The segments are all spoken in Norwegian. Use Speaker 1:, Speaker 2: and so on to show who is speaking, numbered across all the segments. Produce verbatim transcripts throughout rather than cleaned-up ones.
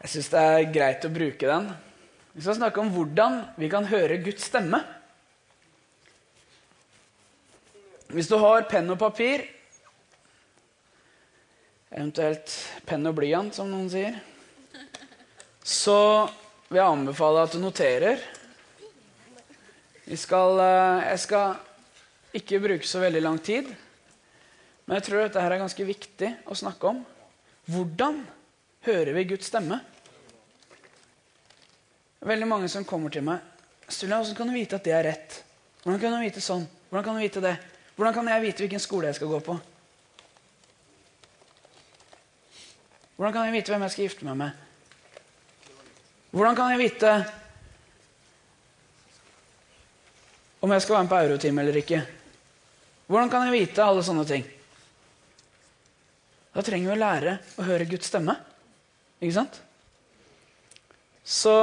Speaker 1: Jeg synes det er greit å bruke den. Vi skal snakke om hvordan vi kan høre Guds stemme. Hvis du har penn og papir, eventuelt penn og blyant, som noen sier, så vil jeg anbefale at du noterer. Vi skal, jeg skal ikke bruke så veldig lang tid, men jeg tror dette her er ganske viktig å snakke om. Hvordan hører vi Guds stemme? Veldig mange som kommer til meg. Sturla, hvordan kan du vite at det er rett? Hvordan kan du vite sånn? Hvordan kan du vite det? Hvordan kan jeg vite hvilken skole jeg skal gå på? Hvordan kan jeg vite hvem jeg skal gifte meg med? Hvordan kan jeg vite om jeg skal være med på eurotime eller ikke? Hvordan kan jeg vite alle sånne ting? Da trenger vi å lære å høre Guds stemme. Ikke sant? Så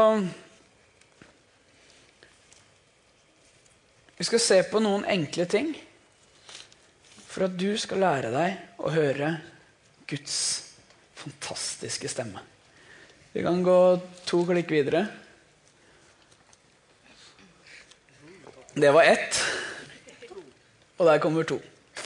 Speaker 1: vi skal se på noen enkle ting for at du skal lære deg å høre Guds fantastiske stemme. Vi kan gå to klikk videre. Det var ett, og der kommer to.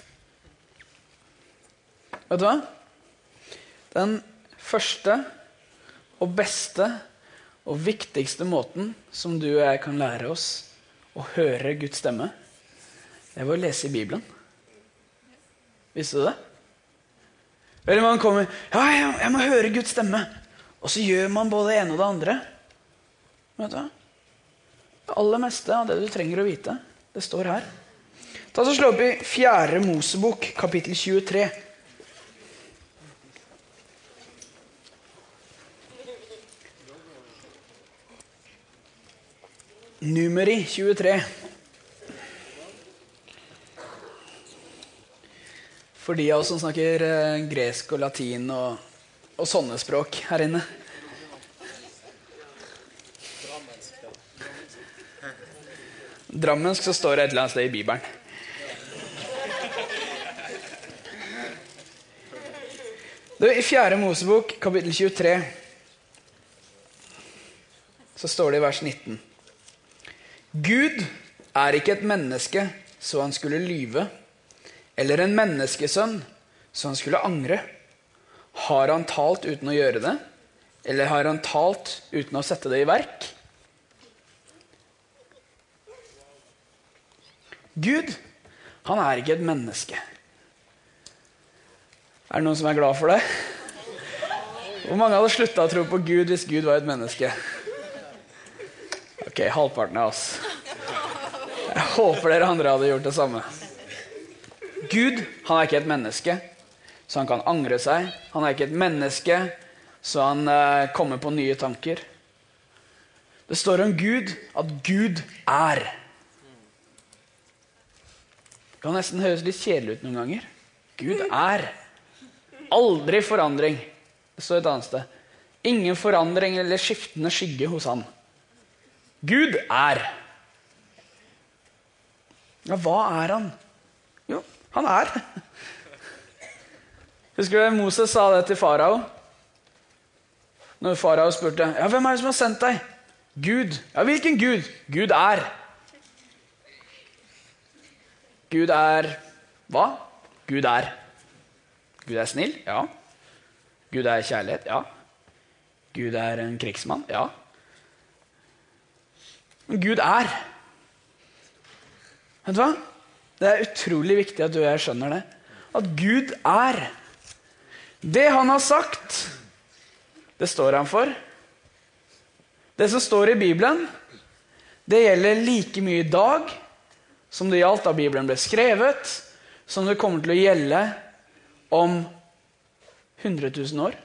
Speaker 1: Vet du hva? Den første og beste og viktigste måten som du og jeg kan lære oss å høre Guds stemme, det var å lese i Bibelen. Visste du det? Eller man kommer, ja, jeg, jeg må høre Guds stemme. Og så gjør man både det ene og det andre. Vet du hva? Det aller meste av det du trenger å vite, det står her. Ta så slå opp i fjerde Mosebok, kapittel tjuetre. Numeri tjuetre. For de av oss som snakker eh, gresk og latin og, og sånne språk her inne. Drammensk så står det et eller annet sted i Bibelen. Det er i fjerde Mosebok, kapittel tjuetre, så står det i vers nitten. Gud er ikke et menneske så han skulle lyve, eller en menneskesønn så han skulle angre. Har han talt uten å gjøre det, eller har han talt uten å sette det i verk? Gud, han er ikke et menneske. Er det noen som er glad for det? Hvor mange hadde sluttet å tro på Gud hvis Gud var et menneske? Ok, halvparten av oss. Jeg håper dere andre hadde gjort det samme. Gud, han er ikke et menneske, så han kan angre seg. Han er ikke et menneske, så han eh, kommer på nye tanker. Det står om Gud at Gud er. Det kan nesten høres litt kjedelig ut noen ganger. Gud er. Aldri forandring. Det står et annet sted. Ingen forandring eller skiftende skygge hos han. Gud er. Ja, hva er han? Jo, han er. Husker du Moses sa det til farao? Når farao spurte, ja, hvem er det som har sendt deg? Gud. Ja, hvilken Gud? Gud er. Gud er hva? Gud er. Gud er snill? Ja. Gud er kjærlighet? Ja. Gud er en krigsmann? Ja. Men Gud er. Vet du hva? Det er utrolig viktig at du og jeg skjønner det. At Gud er. Det han har sagt, det står han for. Det som står i Bibelen, det gjelder like mye i dag som det gjaldt da Bibelen ble skrevet, som det kommer til å gjelde om hundre tusen år.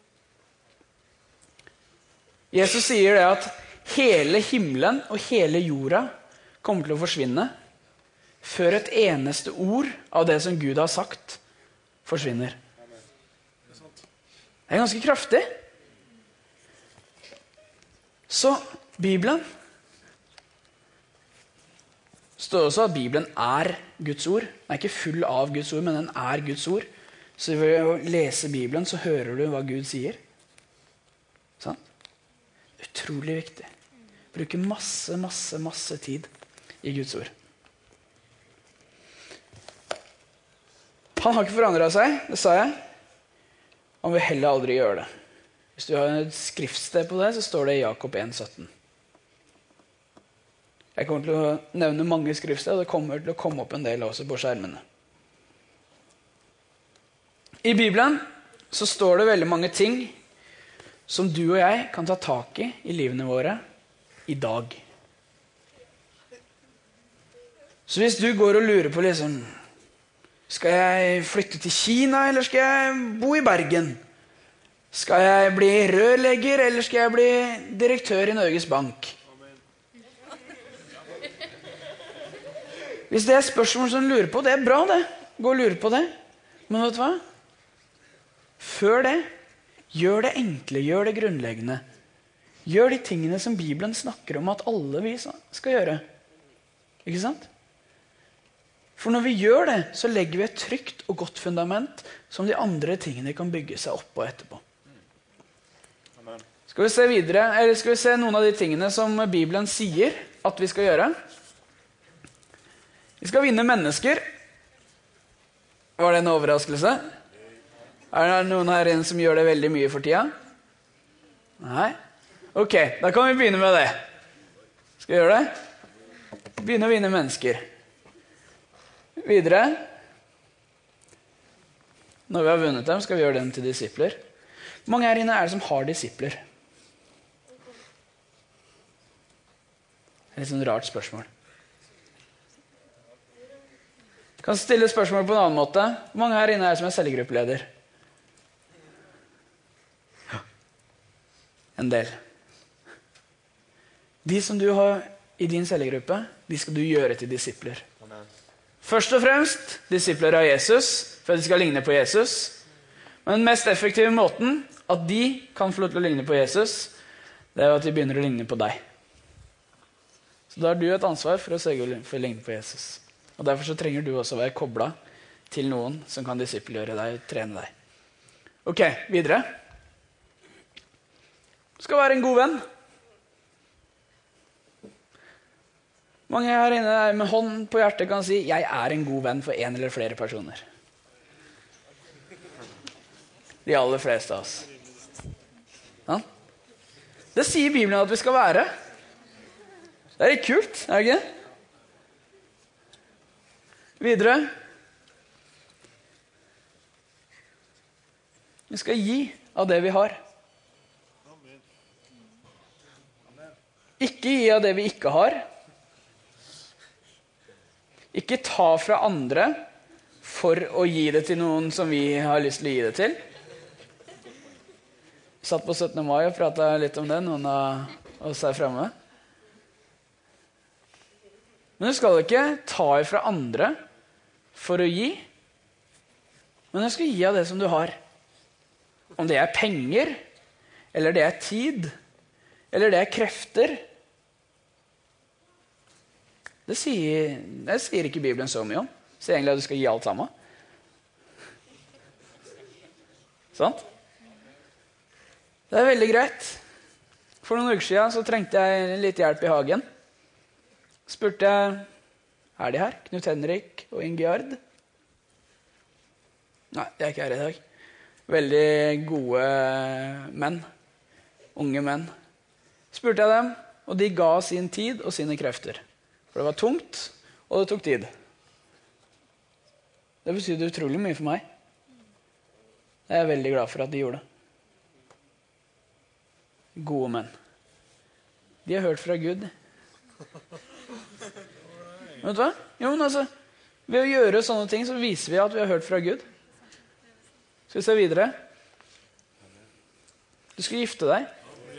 Speaker 1: Jesus sier det at hele himmelen og hele jorda kommer til å forsvinne før et eneste ord av det som Gud har sagt forsvinner. Det er ganske kraftig. Så Bibelen står også at Bibelen er Guds ord. Den er ikke full av Guds ord, men den er Guds ord. Så ved å lese Bibelen så hører du hva Gud sier. Sant? Utrolig viktig. Bruke masse, masse, masse tid i Guds ord. Han har ikke forandret seg, det sa jeg. Han vil heller aldri gjøre det. Hvis du har et skriftsted på det, så står det i Jakob en sytten. Jeg kommer til å nevne mange skriftsted, og det kommer til å komme opp en del også på skjermene. I Bibelen så står det veldig mange ting som du og jeg kan ta tak i i livene våre i dag. Så hvis du går og lurer på liksom, skal jeg flytte til Kina, eller skal jeg bo i Bergen? Skal jeg bli rørlegger, eller skal jeg bli direktør i Norges Bank? Hvis det er spørsmål som du lurer på, det er bra det. Gå og lure på det. Men vet du hva? Før det, gjør det enkle, gjør det grunnleggende. Gjør de tingene som Bibelen snakker om at alle vi skal gjøre. Ikke sant? For når vi gjør det, så legger vi et trygt og godt fundament som de andre tingene kan bygge seg opp på etterpå. Skal vi se videre, eller skal vi se noen av de tingene som Bibelen sier at vi skal gjøre? Vi skal vinne mennesker. Var det en overraskelse? Er det noen her inne som gjør det veldig mye for tida? Nei? Ok, da kan vi begynne med det. Skal vi gjøre det? Begynne å vinne mennesker. Videre. Når vi har vunnet dem, skal vi gjøre dem til disipler. Hvor mange her inne er det som har disipler? Det er et sånn rart spørsmål. Jeg kan stille spørsmål på en annen måte. Hvor mange her inne er det som er cellegruppeleder? Ja. En del. De som du har i din cellegruppe, de skal du gjøre til disipler. Først og fremst disipler av Jesus, for at de skal ligne på Jesus. Men den mest effektive måten at de kan få lov til å ligne på Jesus, det er at de begynner å ligne på deg. Så da har du et ansvar for å sørge for å ligne på Jesus. Og derfor så trenger du også å være koblet til noen som kan disippelgjøre deg og trene deg. Ok, videre. Du skal være en god venn. Mange her inne med hånd på hjertet kan si, jeg er en god venn for en eller flere personer. De aller fleste av oss. Ja? Det sier Bibelen at vi skal være. Det er litt kult, er det ikke? Videre. Vi skal gi av det vi har. Ikke gi av det vi ikke har. Ikke ta fra andre for å gi det til noen som vi har lyst til å gi det til. Jeg satt på syttende mai og pratet litt om det, noen av oss her fremme. Men du skal ikke ta fra andre for å gi, men du skal gi av det som du har. Om det er penger, eller det er tid, eller det er krefter. Det sier, det sier ikke Bibelen så mye om. Det sier egentlig at du skal gi alt sammen. Sant? Det er veldig greit. For noen uker siden så trengte jeg litt hjelp i hagen. Spurte jeg, er de her? Knut Henrik og Ingjard? Nei, de er ikke her i dag. Veldig gode menn. Unge menn. Spurte jeg dem, og de ga sin tid og sine krefter. For det var tungt, og det tok tid. Det betydde utrolig mye for meg. Jeg er veldig glad for at de gjorde det. Gode menn. De har hørt fra Gud. Vet du hva? Jo, men altså, ved å gjøre sånne ting så viser vi at vi har hørt fra Gud. Skal vi se videre? Du skal gifte deg.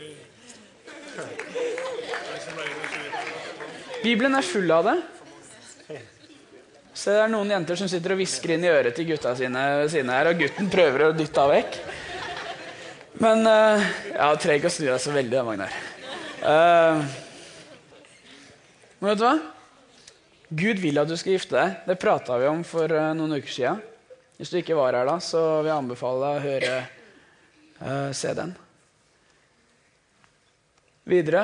Speaker 1: Bibelen er full av det. Så det er noen jenter som sitter og visker inn i øret til gutta sine, sine her, og gutten prøver å dytte av vekk. Men uh, jeg trenger ikke å snu deg så veldig, Magnar. Uh, men vet du hva? Gud vil at du skal gifte deg. Det pratet vi om for uh, noen uker siden. Hvis du ikke var her da, så vil jeg anbefale deg å høre, uh, se den. Videre.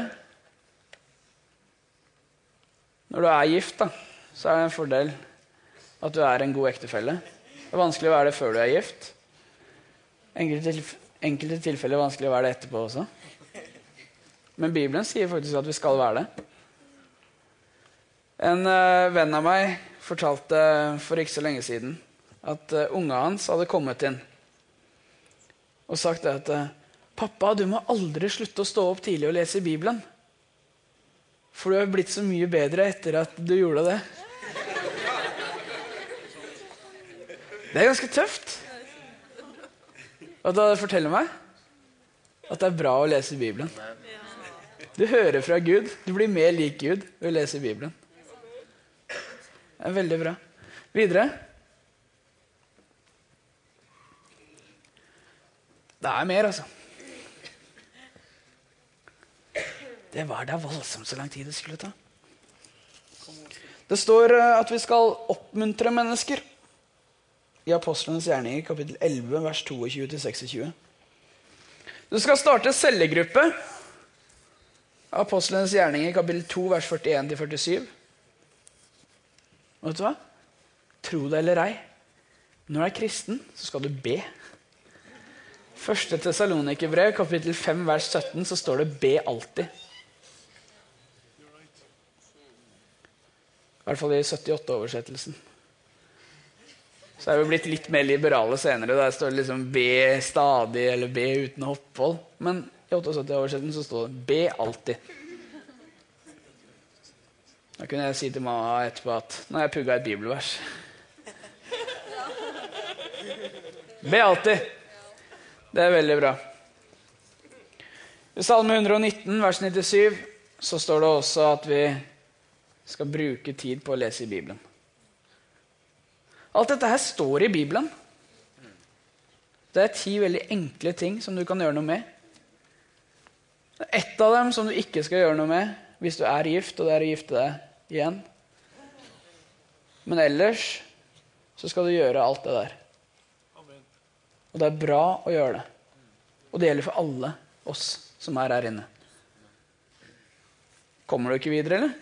Speaker 1: Når du er gift, da, så er det en fordel at du er en god ektefelle. Det er vanskelig å være det før du er gift. Enkelte, tilf enkelte tilfeller er vanskelig å være det etterpå også. Men Bibelen sier faktisk at vi skal være det. En uh, venn av meg fortalte for ikke så lenge siden at uh, unga hans hadde kommet inn og sagt at uh, «Pappa, du må aldri slutte å stå opp tidlig og lese i Bibelen. For du har blitt så mye bedre etter at du gjorde det.» Det er ganske tøft. Og da forteller meg at det er bra å lese i Bibelen. Du hører fra Gud. Du blir mer lik Gud ved å lese i Bibelen. Det er veldig bra. Videre. Det er mer, altså. Det var da voldsomt så lang tid det skulle ta. Det står at vi skal oppmuntre mennesker. I Apostlenes gjerninger, kapittel elleve, vers tjueto til seksogtjue. Du skal starte cellegruppe. Apostlenes gjerninger, kapittel to, vers førtien til førtisju. Vet du hva? Tro det eller ei. Når du er kristen, så skal du be. Første Tessalonikerbrev, kapittel fem, vers sytten, så står det be alltid. I hvert fall i syttiåtte-oversettelsen. Så er vi blitt litt mer liberale senere. Der står det liksom be stadig, eller be uten opphold. Men i syttiåtte-oversettelsen så står det be alltid. Da kunne jeg si til mamma etterpå at nå har jeg pugget et bibelvers. Be alltid. Det er veldig bra. I Salme hundre og nitten, vers nittisju, så står det også at vi skal bruke tid på å lese i Bibelen. Alt dette her står i Bibelen. Det er ti veldig enkle ting som du kan gjøre noe med. Det er ett av dem som du ikke skal gjøre noe med hvis du er gift, og det er å gifte deg igjen. Men ellers så skal du gjøre alt det der. Og det er bra å gjøre det. Og det gjelder for alle oss som er her inne. Kommer du ikke videre, eller?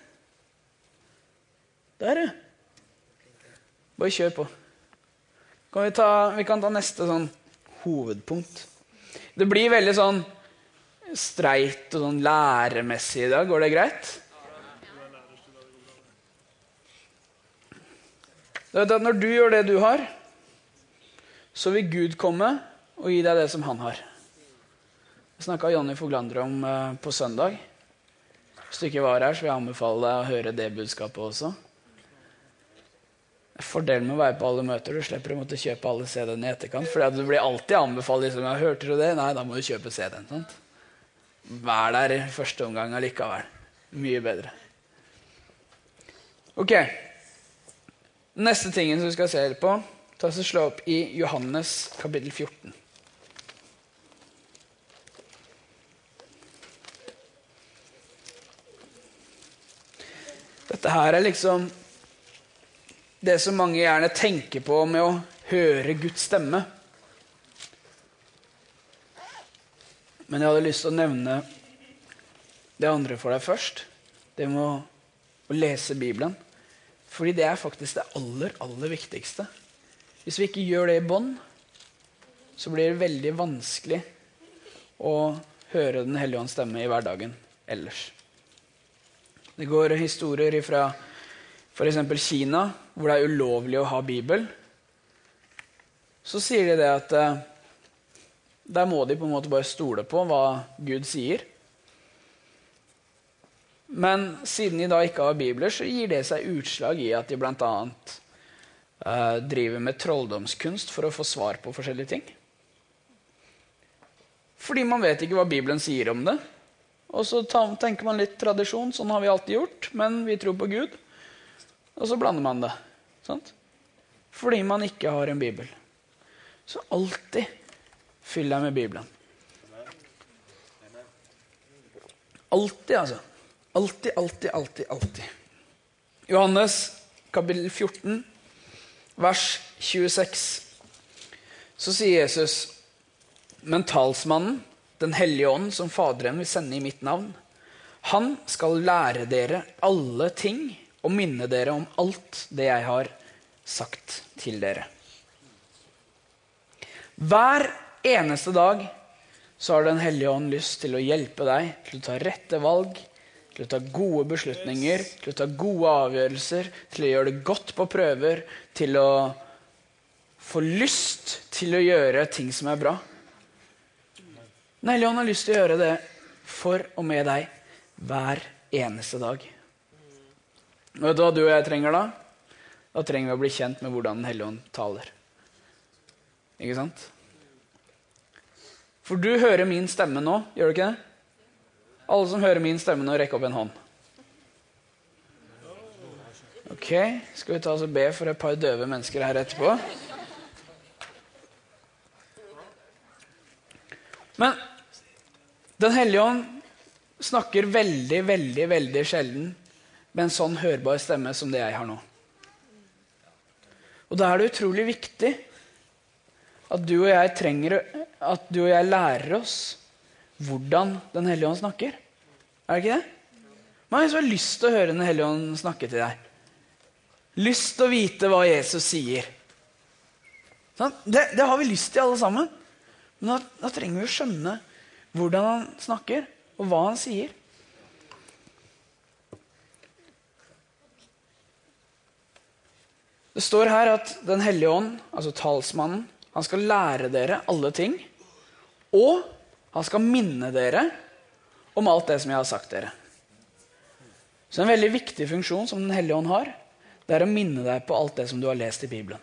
Speaker 1: Der, ja. Bare kjør på. Kan vi, ta, vi kan ta neste sånn hovedpunkt. Det blir veldig sånn streit og sånn læremessig i dag. Går det greit? Du vet at når du gjør det du har, så vil Gud komme og gi deg det som han har. Jeg snakket Jonny Foglander om uh, på søndag. Hvis du ikke var her, så vil jeg anbefale deg å høre det budskapet også. Fordelen med å være på alle møter, du slipper å måtte kjøpe alle C D-ene i etterkant, for du blir alltid anbefalt, liksom, jeg hørte du det? Nei, da må du kjøpe C D-en, sant? Vær der i første omgang allikevel. Mye bedre. Ok. Neste tingen som vi skal se på, ta oss og slå opp i Johannes kapittel fjorten. Dette her er liksom det som mange gjerne tenker på med å høre Guds stemme. Men jeg hadde lyst til å nevne det andre for deg først. Det med å, å lese Bibelen. Fordi det er faktisk det aller, aller viktigste. Hvis vi ikke gjør det i bånd, så blir det veldig vanskelig å høre Den hellige ånds stemme i hverdagen ellers. Det går historier fra for eksempel Kina, hvor det er ulovlig å ha Bibel. Så sier de det at uh, der må de på en måte bare stole på hva Gud sier. Men siden de da ikke har Bibler, så gir det seg utslag i at de blant annet uh, driver med trolldomskunst for å få svar på forskjellige ting. Fordi man vet ikke hva Bibelen sier om det. Og så tenker man litt tradisjon, sånn har vi alltid gjort, men vi tror på Gud. Og så blander man det, sant? Fordi man ikke har en Bibel. Så alltid fyll deg med Bibelen. Alltid, altså. Alltid, alltid, alltid, alltid. Johannes, kapittel fjorten, vers tjueseks. Så sier Jesus, men talsmannen, Den hellige ånd, som Faderen vil sende i mitt navn, Han skal lære dere alle ting og minne dere om alt det jeg har sagt til dere. Hver eneste dag så har Den hellige ånd lyst til å hjelpe deg til å ta rette valg, til å ta gode beslutninger, til å ta gode avgjørelser, til å gjøre det godt på prøver, til å få lyst til å gjøre ting som er bra. Den hellige ånd har lyst til å gjøre det for og med deg hver eneste dag. Og vet du hva du og jeg trenger da? Da trenger vi å bli kjent med hvordan Den hellige ånd taler. Ikke sant? For du hører min stemme nå, gjør du ikke det? Alle som hører min stemme nå, rekk opp en hånd. Ok, skal vi ta oss og be for et par døve mennesker her etterpå? Men Den hellige ånd snakker veldig, veldig, veldig sjelden med en sånn hørbar stemme som det jeg har nå. Og da er det utrolig viktig at du og jeg trenger, at du og jeg lærer oss hvordan Den hellige ånd snakker. Er det ikke det? Man har lyst til å høre Den hellige ånd snakke til deg. Lyst til å vite hva Jesus sier. Sånn? Det, det har vi lyst til alle sammen. Men da, da trenger vi å skjønne hvordan han snakker, og hva han sier. Det står her at Den hellige ånd, altså talsmannen, han skal lære dere alle ting, og han skal minne dere om alt det som jeg har sagt dere. Så en veldig viktig funksjon som Den hellige ånd har, det er å minne deg på alt det som du har lest i Bibelen.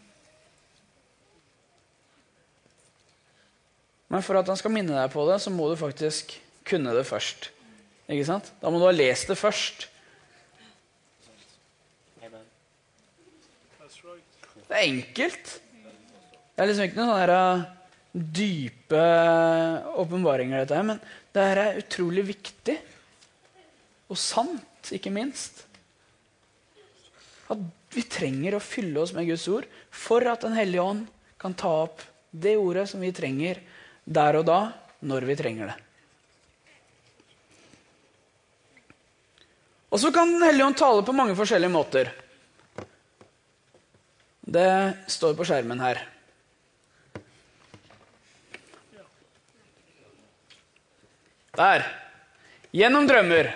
Speaker 1: Men for at han skal minne deg på det, så må du faktisk kunne det først. Ikke sant? Da må du ha lest det først. Det er enkelt. Det er liksom ikke noen sånne her dype åpenbaringer dette her, men det her er utrolig viktig. Og sant, ikke minst. At vi trenger å fylle oss med Guds ord for at Den hellige ånd kan ta opp det ordet som vi trenger der og da, når vi trenger det. Og så kan Den hellige ånd tale på mange forskjellige måter. Det står på skjermen her. Der. Gjennom drømmer.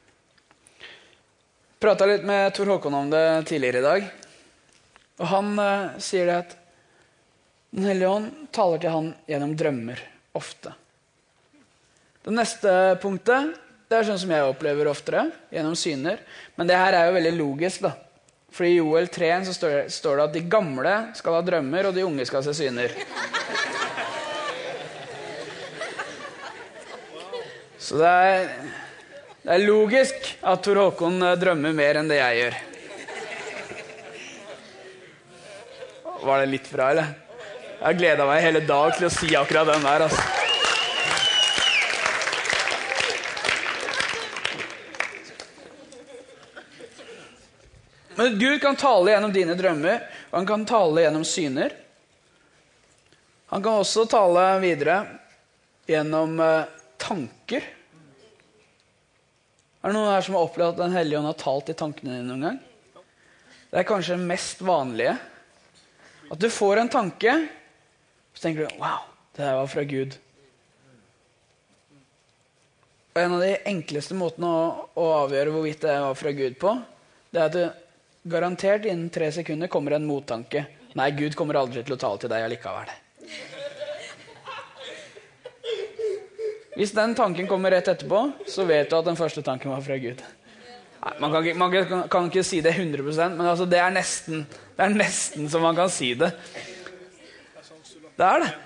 Speaker 1: Jeg pratet litt med Tor Håkon om det tidligere i dag. Og han uh, sier det at Den hellige ånd taler til han gjennom drømmer, ofte. Det neste punktet, det er sånn som jeg opplever oftere, gjennom syner. Men det her er jo veldig logisk da. For i Joel tre så står, står det at de gamle skal ha drømmer, og de unge skal se syner. Så det er, det er logisk at Tor Håkon drømmer mer enn det jeg gjør. Var det litt bra, eller? Jeg har gledet meg hele dag til å si akkurat den der, altså. Men Gud kan tale gjennom dine drømmer, og han kan tale gjennom syner. Han kan også tale videre gjennom uh, tanker. Er det noen her som har opplevd at Den hellige ånd har talt i tankene dine noen gang? Det er kanskje det mest vanlige. At du får en tanke, så tenker du, wow, det her var fra Gud. Og en av de enkleste måtene å, å avgjøre hvorvidt det var fra Gud på, det er at du garantert innen tre sekunder kommer en mottanke. Nei, Gud kommer aldri til å tale til deg allikevel. Hvis den tanken kommer rett etterpå, så vet du at den første tanken var fra Gud. Nei, man, kan ikke, man kan, kan ikke si det hundre prosent, men altså det, er nesten, det er nesten som man kan si det. Det er det.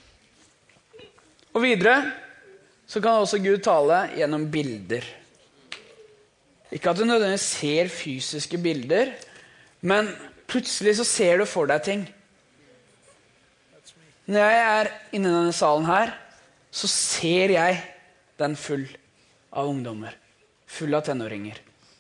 Speaker 1: Og videre så kan også Gud tale gjennom bilder. Ikke at du nødvendigvis ser fysiske bilder, men plutselig så ser du for deg ting. Når jeg er inne i denne salen her, så ser jeg den full av ungdommer, full av tenåringer.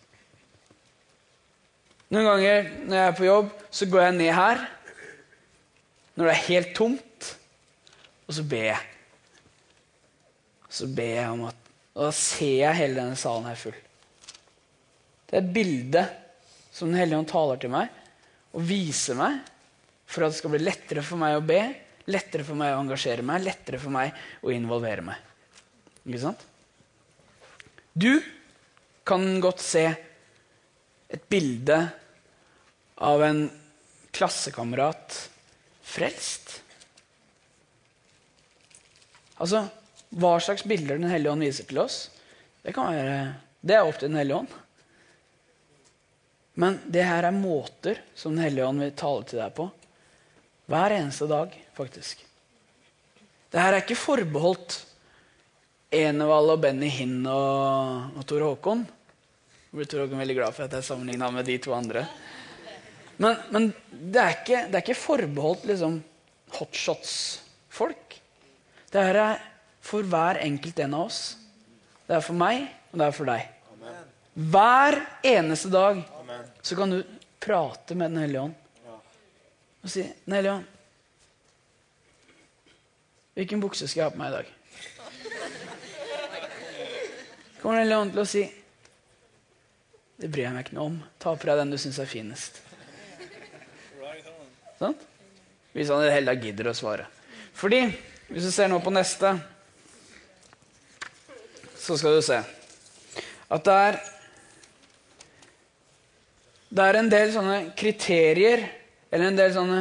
Speaker 1: Noen ganger når jeg er på jobb, så går jeg ned her, når det er helt tomt, og så ber jeg. Så ber jeg om at Og da ser jeg hele denne salen her full. Det er et bilde som Den hellige ånd taler til meg, og viser meg, for at det skal bli lettere for meg å be, lettere for meg å engasjere meg, lettere for meg å involvere meg. Ikke sant? Du kan godt se et bilde av en klassekamerat frelst. Altså, hva slags bilder Den hellige ånd viser til oss, det kan være, det er opp til Den hellige ånd. Men det her er måter som Den hellige ånd vil tale til deg på. Hver eneste dag, faktisk. Det her er ikke forbeholdt Enevald og Benny Hinn og, og Tore Håkon. Jeg blir Tore Håkon veldig glad for at jeg sammenlignet med de to andre. Men, men det, er ikke, det er ikke forbeholdt liksom, hotshots-folk. Det her er for hver enkelt en av oss. Det er for meg, og det er for deg. Amen. Hver eneste dag Amen. Så kan du prate med Den hellige ånd. Ja. Og si, Den hellige ånd, hvilken bukse skal jeg ha på meg i dag? Kommer Den hellige ånd til å si, det bryr jeg meg ikke noe om. Ta på deg den du synes er finest. Sånn? Hvis han i det hele tatt gidder å svare. Fordi, hvis du ser nå på neste, så skal du se at det er det er en del sånne kriterier, eller en del sånne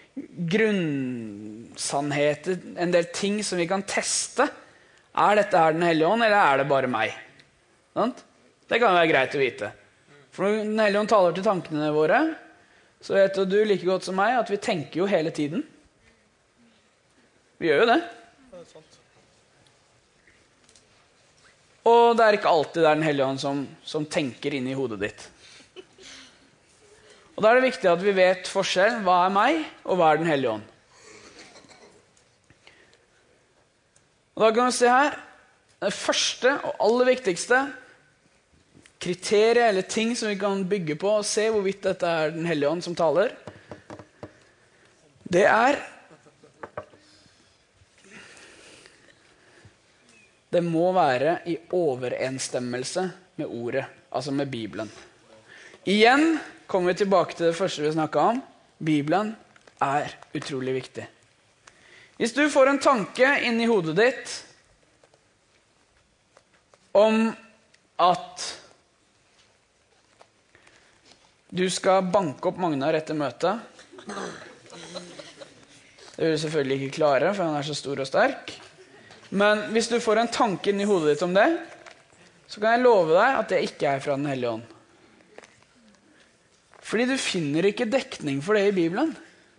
Speaker 1: grunnsannheter, en del ting som vi kan teste. Er dette her Den hellige ånd, eller er det bare meg? Sånn? Det kan være greit å vite. For når Den hellige ånd taler til tankene våre, så vet du like godt som meg at vi tenker jo hele tiden. Vi gjør jo det. Og det er ikke alltid det er Den hellige ånd som, som tenker inn i hodet ditt. Og da er det viktig at vi vet forskjell. Hva er meg, og hva er Den hellige ånd? Og da kan vi se her, det første og aller viktigste kriteriet eller ting som vi kan bygge på og se hvorvidt dette er Den hellige ånd som taler, det er det må være i overensstemmelse med ordet, altså med Bibelen. Igjen kommer vi tilbake til det første vi snakket om. Bibelen er utrolig viktig. Hvis du får en tanke inn i hodet ditt om at du skal banke opp Magnar etter møtet. Det vil du selvfølgelig ikke klare, for han er så stor og sterk. Men hvis du får en tanke inn i hodet ditt om det, så kan jeg love deg at det ikke er fra Den hellige ånd. Fordi du finner ikke dekning for det i Bibelen.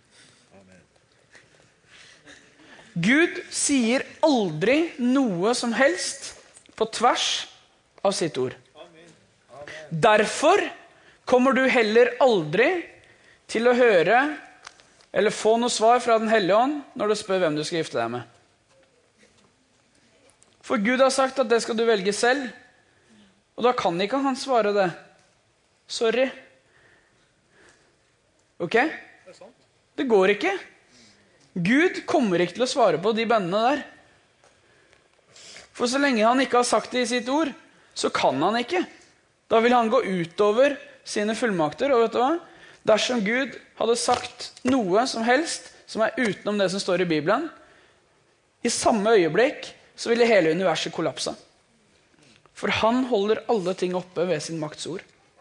Speaker 1: Gud sier aldri noe som helst på tvers av sitt ord. Derfor kommer du heller aldri til å høre eller få noe svar fra Den hellige ånd når du spør hvem du skal gifte deg med. For Gud har sagt at det skal du velge selv, og da kan ikke han svare det. Sorry. Ok? Det går ikke. Gud kommer ikke til å svare på de bønnene der. For så lenge han ikke har sagt det i sitt ord, så kan han ikke. Da vil han gå utover sine fullmakter, og vet du hva? Dersom Gud hadde sagt noe som helst som er utenom det som står i Bibelen, i samme øyeblikk så ville hele universet kollapse. For han holder alle ting oppe ved sin maktsord.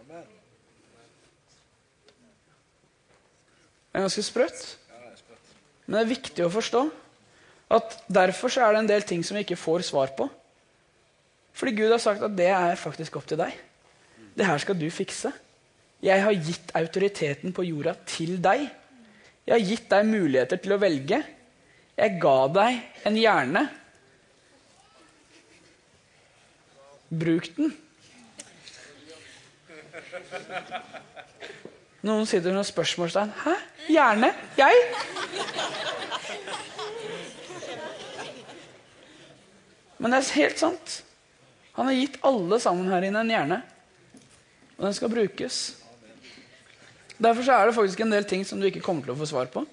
Speaker 1: Det er ganske sprøtt. Men det er viktig å forstå at derfor så er det en del ting som vi ikke får svar på. Fordi Gud har sagt at det er faktisk opp til deg. Det her skal du fikse. Jeg har gitt autoriteten på jorda til deg. Jeg har gitt deg muligheter til å velge. Jeg ga deg en hjerne. Bruk den. Noen sitter med noen spørsmålstegn. Hæ? Hjerne? Jeg? Men det er helt sant. Han har gitt alle sammen her inne en hjerne. Og den skal brukes. Derfor så er det faktisk en del ting som du ikke kommer til å få svar på.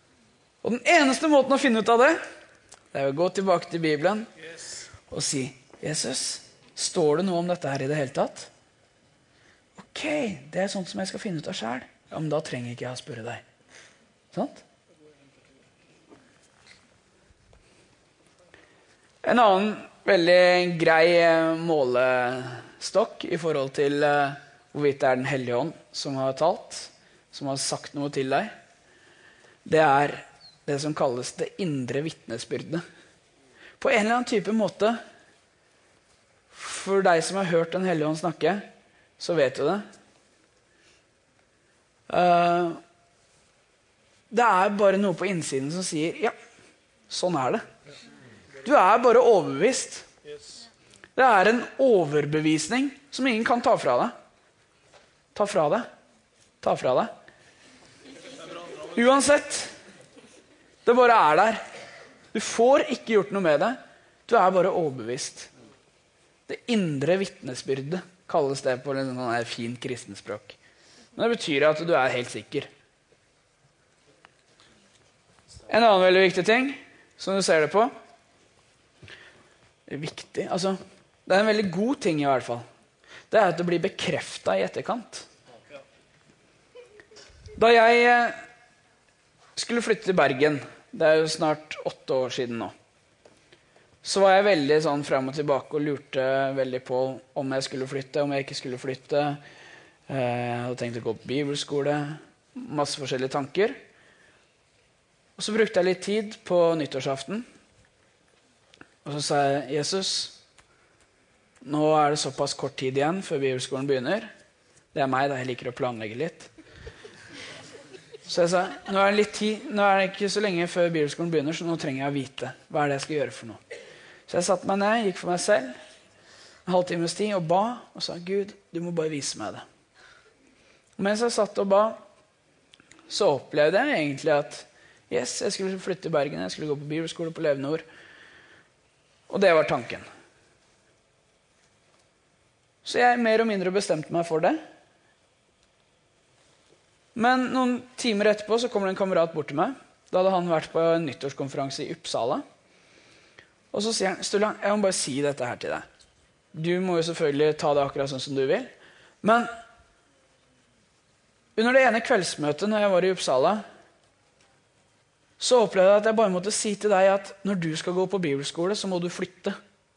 Speaker 1: Og den eneste måten å finne ut av det, det er å gå tilbake til Bibelen og si, Jesus, står det noe om dette her i det hele tatt? Ok, det er sånt som jeg skal finne ut av selv. Ja, men da trenger ikke jeg å spørre deg. Sant? En annen veldig grei målestokk i forhold til uh, hvorvidt det er Den hellige ånd som har talt, som har sagt noe til deg, det er det som kalles det indre vitnesbyrdet. På en eller annen type måte, for deg som har hørt Den hellige ånd snakke, så vet du det. Uh, det er bare noe på innsiden som sier, ja, sånn er det. Du er bare overbevist. Det er en overbevisning som ingen kan ta fra deg. Ta fra deg. Ta fra deg. Uansett. Det bare er der. Du får ikke gjort noe med det. Du er bare overbevist. Det indre vitnesbyrdet kalles det på en sånn her fin kristenspråk. Men det betyr at du er helt sikker. En annen veldig viktig ting, som du ser det på, det er viktig, altså, det er en veldig god ting i hvert fall. Det er at det blir bekreftet i etterkant. Da jeg eh, skulle flytte til Bergen, det er jo snart åtte år siden nå, så var jeg veldig sånn frem og tilbake og lurte veldig på om jeg skulle flytte, om jeg ikke skulle flytte. Jeg hadde tenkt å gå på bibelskole, masse forskjellige tanker. Og så brukte jeg litt tid på nyttårsaften. Og så sa jeg, Jesus, nå er det såpass kort tid igjen før bibelskolen begynner. Det er meg da, jeg liker å planlegge litt. Så jeg sa, nå er det litt tid, nå er det ikke så lenge før bibelskolen begynner, så nå trenger jeg å vite hva er det jeg skal gjøre for noe. Så jeg satte meg ned, gikk for meg selv, en halvtimes tid, og ba, og sa, Gud, du må bare vise meg det. Og mens jeg satt og ba, så opplevde jeg egentlig at, yes, jeg skulle flytte til Bergen, jeg skulle gå på bibelskole på Levende Ord, og det var tanken. Så jeg mer og mindre bestemte meg for det. Men noen timer etterpå så kommer det en kamerat bort til meg. Da hadde han vært på en nyttårskonferanse i Uppsala. Og så sier han, Sturla, jeg må bare si dette her til deg. Du må jo selvfølgelig ta det akkurat sånn som du vil. Men under det ene kveldsmøtet når jeg var i Uppsala, så opplevde jeg at jeg bare måtte si til deg at når du skal gå på bibelskole, så må du flytte.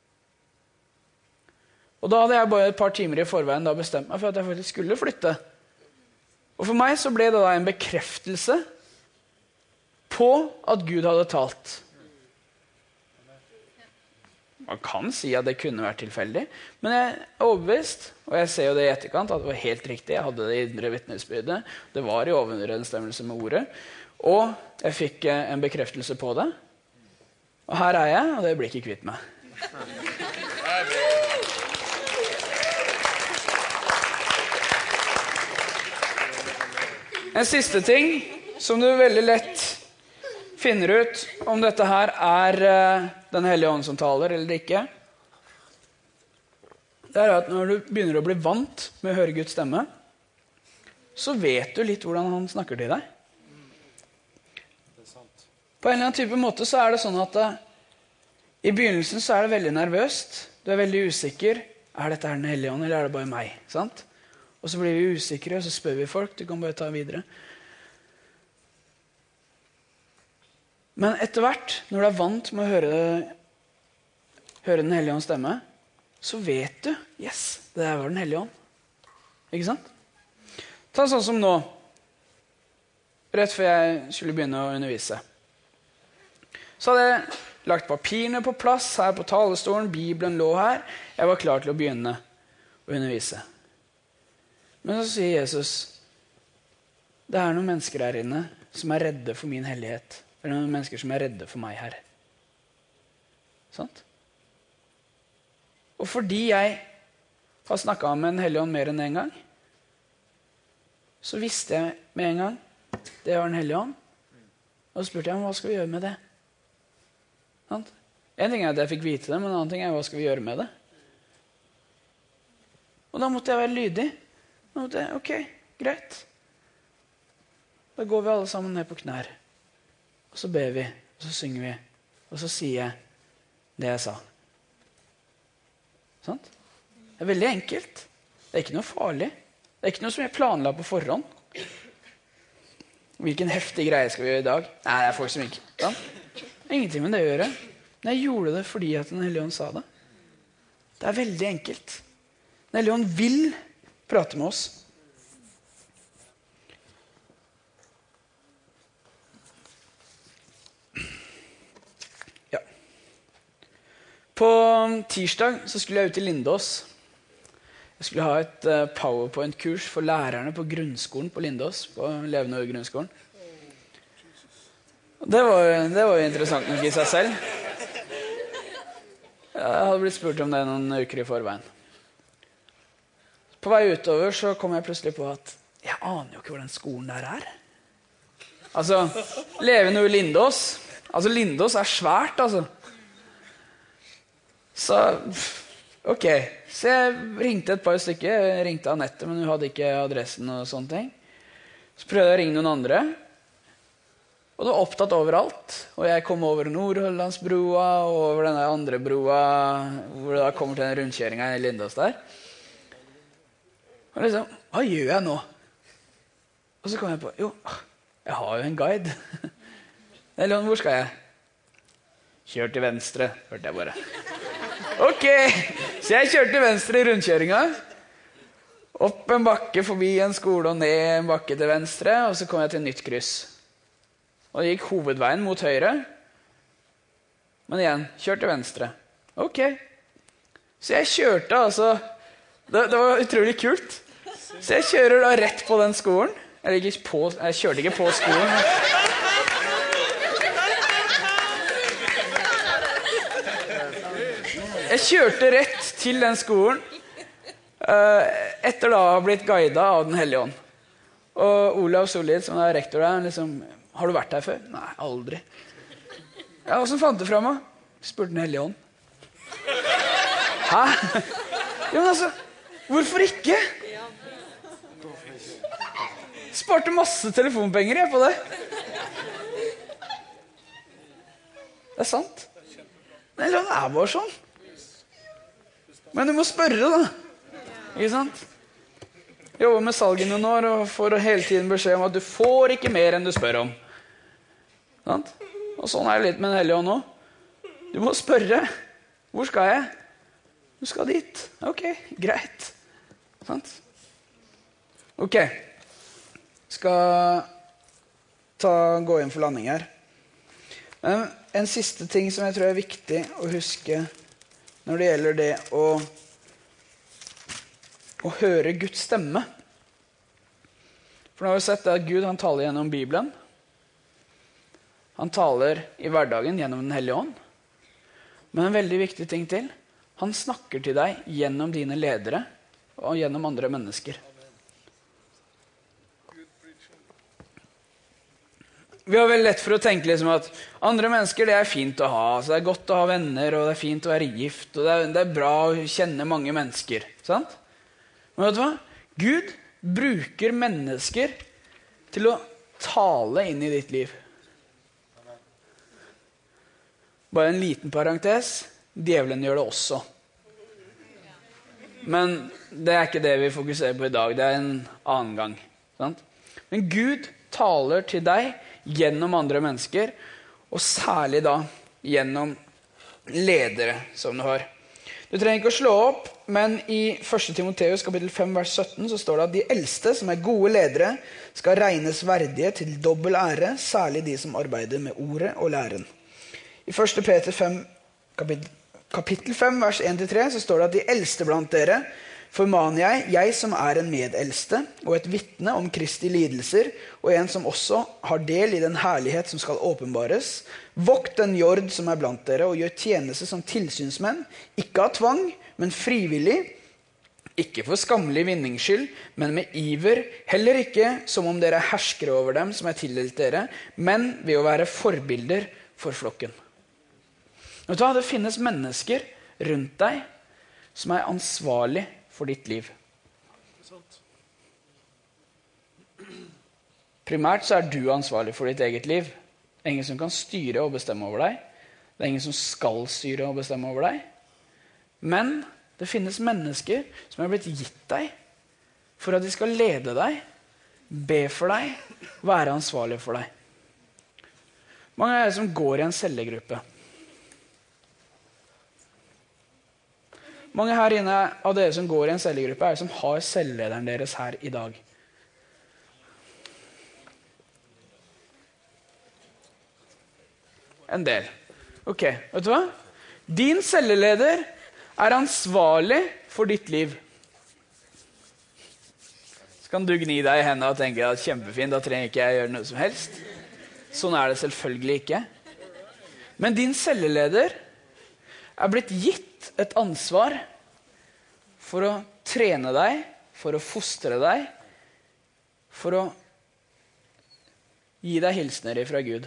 Speaker 1: Og da hadde jeg bare et par timer i forveien da bestemt meg for at jeg faktisk skulle flytte. Og for meg så ble det da en bekreftelse på at Gud hadde talt. Man kan si at det kunne vært tilfeldig, men jeg er overbevist, og jeg ser jo det i etterkant, at det var helt riktig. Jeg hadde det indre vitnesbyrdet. Det var i overensstemmelse med ordet. Og jeg fikk en bekreftelse på det. Og her er jeg, og det blir ikke kvitt meg. En siste ting som du veldig lett finner ut om dette her er Den hellige ånd som taler eller ikke. Det er at når du begynner å bli vant med å høre Guds stemme, så vet du litt hvordan han snakker til deg. På en eller annen type måte så er det sånn at uh, i begynnelsen så er det veldig nervøst. Du er veldig usikker. Er dette her Den hellige ånd, eller er det bare meg? Sant? Og så blir vi usikre, og så spør vi folk. Du kan bare ta videre. Men etter hvert, når du er vant med å høre, høre Den hellige ånds stemme, så vet du, yes, det der var Den hellige ånd. Ikke sant? Ta sånn som nå. Rett før jeg skulle begynne å undervise. Så hadde jeg lagt papirene på plass her på talerstolen, Bibelen lå her. Jeg var klar til å begynne å undervise. Men så sier Jesus, det er noen mennesker her inne som er redde for min hellighet. Det er noen mennesker som er redde for meg her. Sant? Og fordi jeg har snakket med Den hellige ånd mer enn en gang, så visste jeg med en gang, det var Den hellige ånd. Og så spurte jeg, hva skal vi gjøre med det? En ting er at jeg fikk vite det, men en annen ting er hva skal vi gjøre med det? Og da måtte jeg være lydig. Da måtte jeg, ok, greit. Da går vi alle sammen ned på knær. Og så ber vi, og så synger vi. Og så sier jeg det jeg sa. Sant? Det er veldig enkelt. Det er ikke noe farlig. Det er ikke noe som jeg planla på forhånd. Hvilken heftig greie skal vi gjøre i dag? Nei, det er folk som ikke. Sant? Ingenting med det å gjøre. Men jeg gjorde det fordi at Den hellige ånd sa det. Det er veldig enkelt. Den hellige ånd vil prate med oss. Ja. På tirsdag så skulle jeg ut i Lindås. Jeg skulle ha et uh, PowerPoint-kurs for lærerne på grunnskolen på Lindås, på Levende grunnskolen. Det var, det var jo interessant nok i seg selv. Jeg hadde blitt spurt om det noen uker i forveien. På vei utover så kom jeg plutselig på at jeg aner jo ikke hvor den skolen der er. Altså, Levende Lindås. Altså, Lindås er svært, altså. Så, ok. Så jeg ringte et par stykker. Jeg ringte Annette, men hun hadde ikke adressen og sånne ting. Så prøvde jeg å ringe noen andre. Og det var opptatt overalt. Og jeg kom over Nordhøllandsbrua og over denne andre broa, hvor det da kommer til den rundkjøringen i Lindås der. Og liksom, hva gjør jeg nå? Og så kom jeg på, jo, jeg har jo en guide. Eller hvor skal jeg? Kjør til venstre, hørte jeg bare. Ok, så jeg kjørte til venstre i rundkjøringen. Opp en bakke, forbi en skole og ned en bakke til venstre, og så kom jeg til nytt kryss. Og det gikk hovedveien mot høyre. Men igjen, kjørte til venstre. Ok. Så jeg kjørte altså, det, det var utrolig kult. Så jeg kjører da rett på den skolen. Eller ikke på, jeg kjørte ikke på skolen. Jeg kjørte rett til den skolen etter da å ha blitt guidet av Den hellige ånd. Og Olav Solid, som er rektor der, liksom, har du vært der før? Nei, aldri. Ja, hvordan fant du fra meg? Spurte Den hellige ånd. Hæ? Ja, men altså, hvorfor ikke? Sparte masse telefonpenger jeg på det. Det er sant. Den hellige ånd er bare sånn. Men du må spørre da. Ikke sant? Jeg jobber med salg i noen år og får hele tiden beskjed om at du får ikke mer enn du spør om. Sant? Og sånn er det litt med Den hellige ånd nå. Du må spørre. Hvor skal jeg? Du skal dit. Ok, greit. Sant? Ok. Skal ta, gå inn for landing her. Men en siste ting som jeg tror er viktig å huske når det gjelder det å, å høre Guds stemme. For nå har vi sett at Gud han taler gjennom Bibelen. Han taler i hverdagen gjennom Den hellige ånd. Men en veldig viktig ting til. Han snakker til deg gjennom dine ledere og gjennom andre mennesker. Vi har veldig lett for å tenke liksom at andre mennesker, det er fint å ha. Så det er godt å ha venner, og det er fint å være gift, og det er, det er bra å kjenne mange mennesker. Sant? Men vet du hva? Gud bruker mennesker til å tale inn i ditt liv. Bare en liten parentes. Djevelen gjør det også. Men det er ikke det vi fokuserer på i dag. Det er en annen gang. Sant? Men Gud taler til deg gjennom andre mennesker, og særlig da gjennom ledere som du har. Du trenger ikke å slå opp, men i første Timoteus kapittel fem vers sytten så står det at de eldste som er gode ledere skal regnes verdige til dobbel ære, særlig de som arbeider med ordet og læren. I første Peter fem, kapittel, kapittel fem vers en til tre så står det at de eldste blant dere formaner jeg, jeg som er en medeldste og et vitne om Kristi lidelser, og en som også har del i den herlighet som skal åpenbares. Vokt den jord som er blant dere, og gjør tjeneste som tilsynsmenn, ikke av tvang, men frivillig, ikke for skammelig vinningsskyld, men med iver, heller ikke som om dere er herskere over dem som er tildelt dere, men ved å være forbilder for flokken. Vet du hva? Det finnes mennesker rundt deg som er ansvarlig for ditt liv. Primært så er du ansvarlig for ditt eget liv. Det er ingen som kan styre og bestemme over deg. Det er ingen som skal styre og bestemme over deg. Men Det finnes mennesker som er blitt gitt deg for at de skal lede deg, be for deg, være ansvarlig for deg. Mange er det som går i en cellegruppe. Mange her inne av dere som går i en cellegruppe er det som har cellelederen deres her i dag. En del. Ok, vet du hva? Din celleleder er ansvarlig for ditt liv. Så kan du gni deg i hendene og tenke at kjempefint, da trenger ikke jeg gjøre noe som helst. Sånn er det selvfølgelig ikke. Men din celleleder er blitt gitt et ansvar for å trene deg, for å fostre deg, for å gi deg hilsener fra Gud.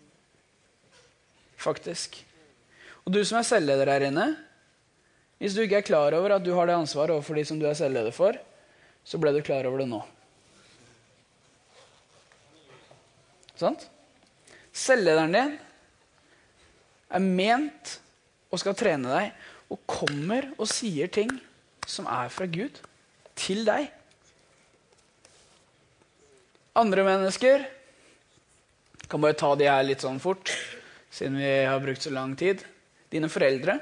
Speaker 1: Faktisk. Og du som er celleleder her inne, hvis du ikke er klar over at du har det ansvaret overfor de som du er celleleder for, så ble du klar over det nå. Sant? Cellelederen din er ment og skal trene deg, og kommer og sier ting som er fra Gud til deg. Andre mennesker kan bare ta de her litt sånn fort, siden vi har brukt så lang tid. Dine foreldre,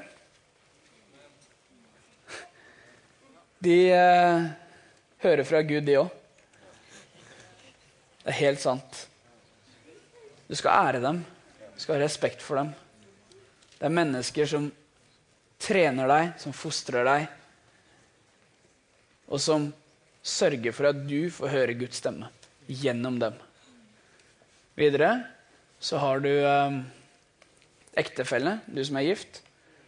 Speaker 1: de eh, hører fra Gud, de også. Det er helt sant. Du skal ære dem. Du skal ha respekt for dem. Det er mennesker som trener deg, som fostrer deg, og som sørger for at du får høre Guds stemme gjennom dem. Videre så har du eh, ektefelle, du som er gift.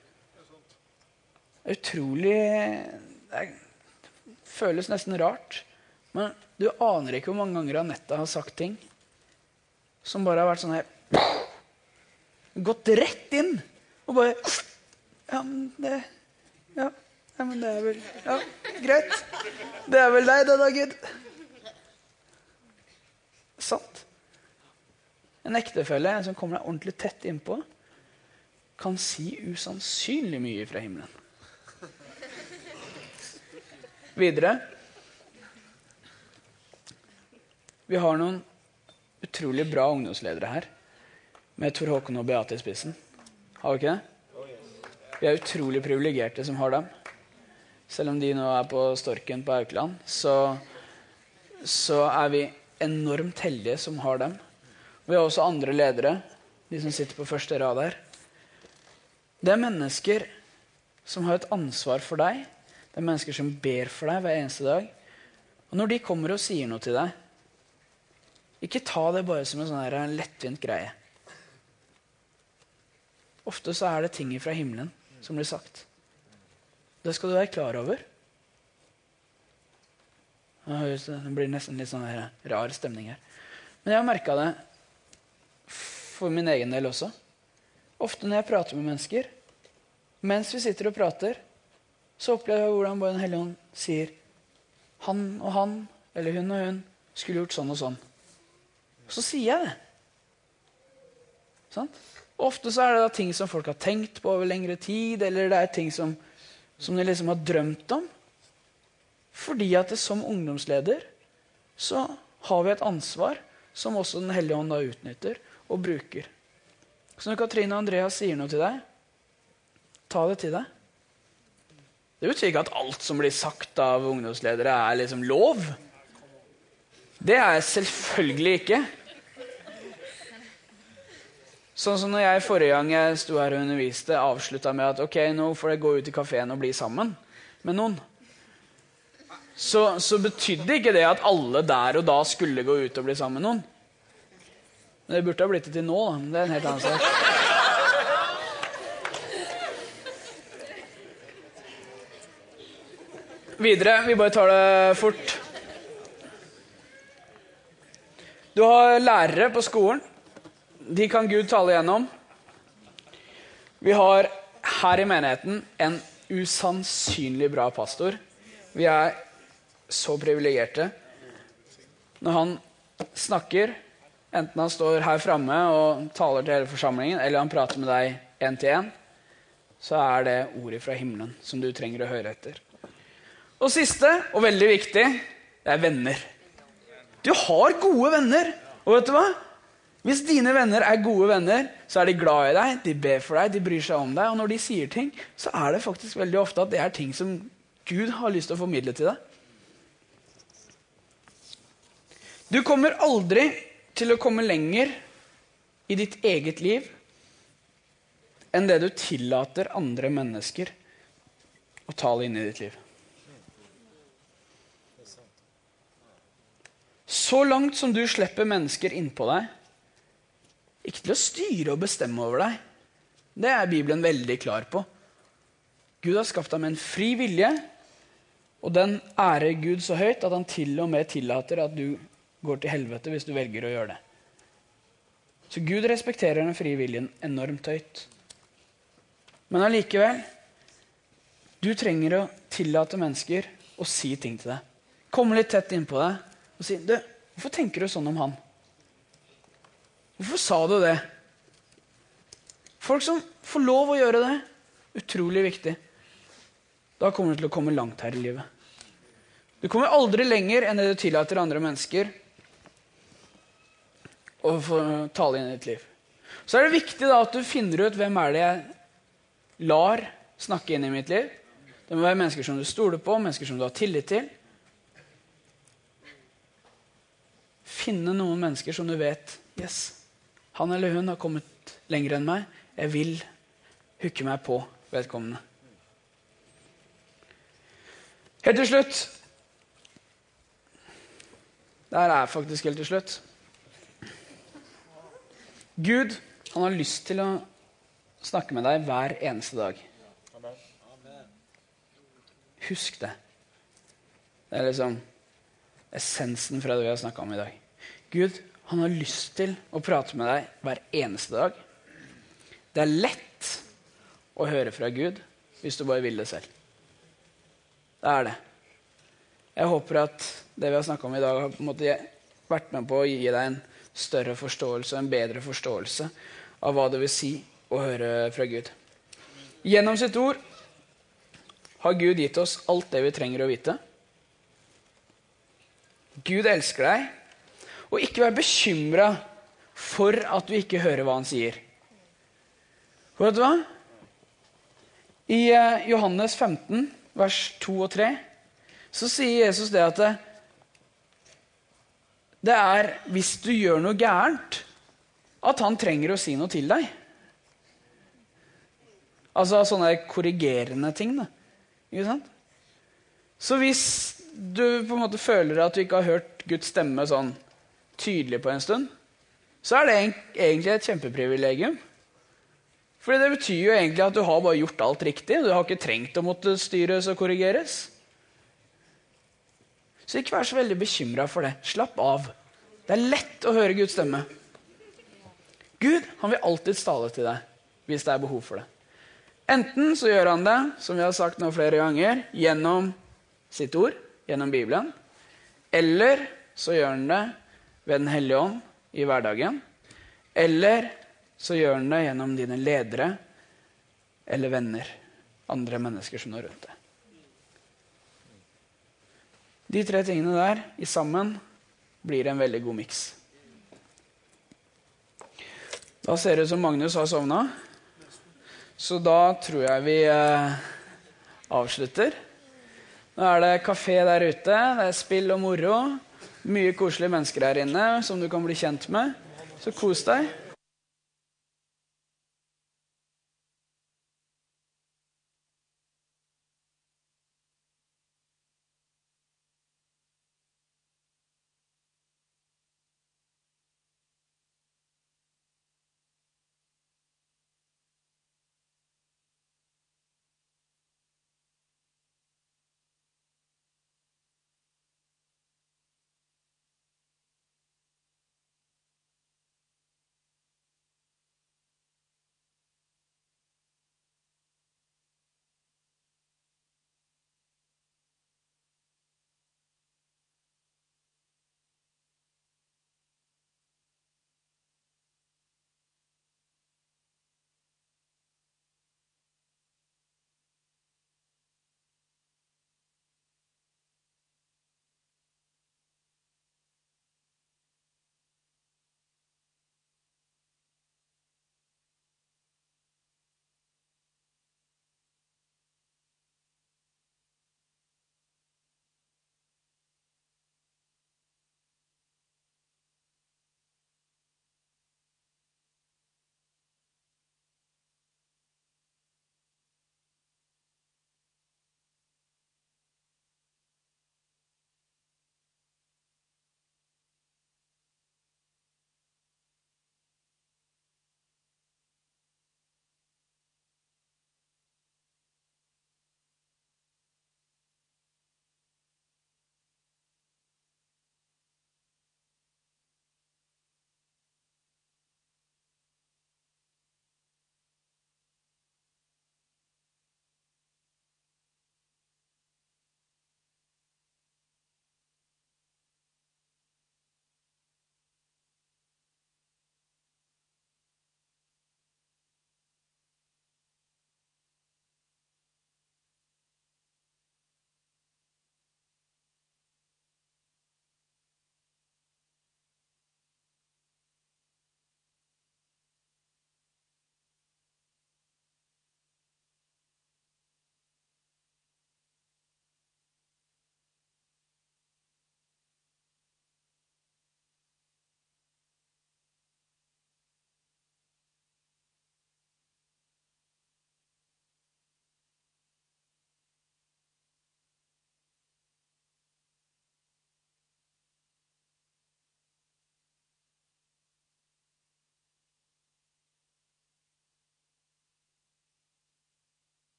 Speaker 1: Det er utrolig, det er, føles nesten rart, men du aner ikke hvor mange ganger Anette har sagt ting som bare har vært sånn her, gått rett inn, og bare, ja, men det, ja, ja, men det er vel, ja, greit, det er vel deg da, da, Gud. Sant. En ektefelle som kommer deg ordentlig tett innpå, kan si usannsynlig mye fra himmelen. Videre. Vi har noen utrolig bra ungdomsledere her, med Tor Håkon og Beate i spissen. Har vi ikke det? Vi er utrolig privilegerte som har dem. Selv om de nå er på Storken på Aukland, så, så er vi enormt heldige som har dem. Vi har også andre ledere, de som sitter på første rad her. Det er mennesker som har et ansvar for deg. Det er mennesker som ber for deg hver eneste dag. Og når de kommer og sier noe til deg, ikke ta det bare som en sånn her lettvint greie. Ofte så er det ting fra himmelen som blir sagt. Det skal du være klar over. Det blir nesten litt sånn her rar stemning her. Men jeg har merket det for min egen del også. Ofte når jeg prater med mennesker, mens vi sitter og prater, så opplever jeg hvordan bare Den Hellige Ånd sier han og han, eller hun og hun, skulle gjort sånn og sånn. Så sier jeg det. Sant? Og ofte så er det da ting som folk har tenkt på over lengre tid, eller det er ting som, som de liksom har drømt om. Fordi at det, som ungdomsleder så har vi et ansvar som også Den Hellige Ånd da utnytter og bruker. Så når Katrine og Andreas sier noe til deg, ta det til deg. Det betyr ikke at alt som blir sagt av ungdomsledere er liksom lov. Det er selvfølgelig ikke. Sånn som når jeg forrige gang jeg sto her og underviste, avsluttet med at ok, nå får jeg gå ut i kaféen og bli sammen med noen. Så, så betydde ikke det at alle der og da skulle gå ut og bli sammen med noen. Men det burde ha blitt det til nå, da. Det er en helt annen sak. Videre, vi bare tar det fort. Du har lærere på skolen. De kan Gud tale gjennom. Vi har her i menigheten en usannsynlig bra pastor. Vi er så privilegerte. Når han snakker, enten han står her fremme og taler til hele forsamlingen, eller han prater med deg en til en, så er det ordet fra himmelen som du trenger å høre etter. Og siste, og veldig viktig, det er venner. Du har gode venner, og vet du hva? Hvis dine venner er gode venner, så er de glad i deg, de ber for deg, de bryr seg om deg, og når de sier ting, så er det faktisk veldig ofte at det er ting som Gud har lyst til å formidle til deg. Du kommer aldri til å komme lenger i ditt eget liv enn det du tillater andre mennesker å tale inn i ditt liv. Så langt som du slipper mennesker innpå deg, ikke til å styre og bestemme over deg, det er Bibelen veldig klar på. Gud har skapt deg med en fri vilje, og den ærer Gud så høyt at han til og med tillater at du går til helvete hvis du velger å gjøre det. Så Gud respekterer den frie viljen enormt høyt. Men allikevel, du trenger å tillate mennesker å si ting til deg. Komme litt tett innpå deg og si, du, hvorfor tenker du sånn om han? Hvorfor sa du det? Folk som får lov å gjøre det, utrolig viktig. Da kommer du til å komme langt her i livet. Du kommer aldri lenger enn det du tillater andre mennesker å få tale inn i ditt liv. Så er det viktig da at du finner ut hvem er det jeg lar snakke inn i mitt liv. Det må være mennesker som du stoler på, mennesker som du har tillit til. Finne noen mennesker som du vet, yes, han eller hun har kommet lenger enn meg. Jeg vil hukke meg på vedkommende. Helt til slutt. Det her er faktisk helt til slutt. Gud, han har lyst til å snakke med deg hver eneste dag. Husk det. Det er liksom essensen fra det vi har snakket om i dag. Gud, han har lyst til å prate med deg hver eneste dag. Det er lett å høre fra Gud hvis du bare vil det selv. Det er det. Jeg håper at det vi har snakket om i dag har på en måte vært med på å gi deg en større forståelse, en bedre forståelse av hva det vil si å høre fra Gud. Gjennom sitt ord har Gud gitt oss alt det vi trenger å vite. Gud elsker deg, og ikke vær bekymret for at du ikke hører hva han sier. Vet du hva? I Johannes femten, vers to og tre, så sier Jesus det at det, det er hvis du gjør noe gærent, at han trenger å si noe til deg. Altså sånne korrigerende ting, da. Ikke sant? Så hvis du på en måte føler at du ikke har hørt Guds stemme sånn tydelig på en stund, så er det egentlig et kjempeprivilegium. Fordi det betyr jo egentlig at du har bare gjort alt riktig. Du har ikke trengt å måtte styres og korrigeres. Så ikke vær så veldig bekymret for det. Slapp av. Det er lett å høre Guds stemme. Gud, han vil alltid tale til deg, hvis det er behov for det. Enten så gjør han det, som vi har sagt nå flere ganger, gjennom sitt ord, gjennom Bibelen, eller så gjør han det ved den hellige ånd i hverdagen, eller så gjør han det gjennom dine ledere eller venner, andre mennesker som er rundt deg. De tre tingene der, i sammen, blir en veldig god miks. Da ser det ut som Magnus har sovnet, så da tror jeg vi eh, avslutter. Nå er det kafé der ute, det er spill og moro, mye koselige mennesker her inne som du kan bli kjent med, så kos deg.